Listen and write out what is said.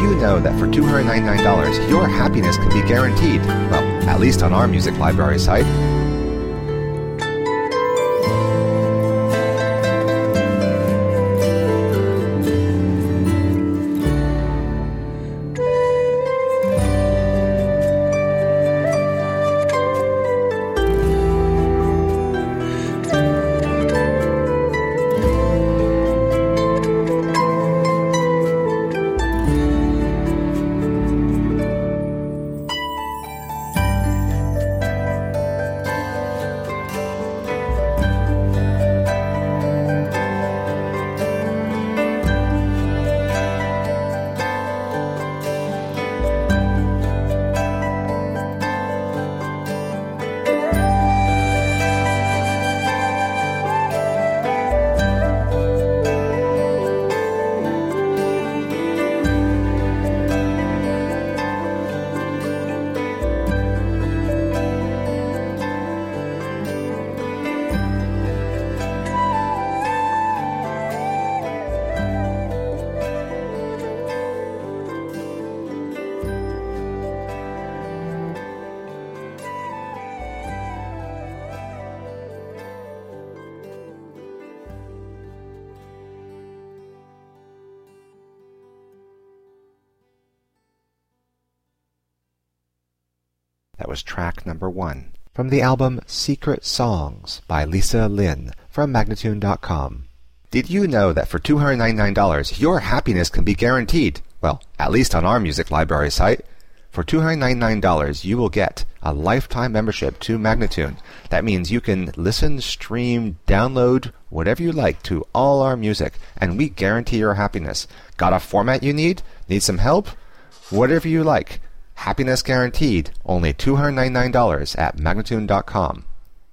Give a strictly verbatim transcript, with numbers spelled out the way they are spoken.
you know that for two hundred ninety-nine dollars, your happiness can be guaranteed? Well, at least on our music library site. That was track number one from the album Secret Songs by Lisa Lin from Magnatune dot com. Did you know that for two hundred ninety-nine dollars, your happiness can be guaranteed? Well, at least on our music library site. For two hundred ninety-nine dollars, you will get a lifetime membership to Magnatune. That means you can listen, stream, download, whatever you like to all our music, and we guarantee your happiness. Got a format you need? Need some help? Whatever you like. Happiness guaranteed, only two hundred ninety-nine dollars at Magnatune dot com.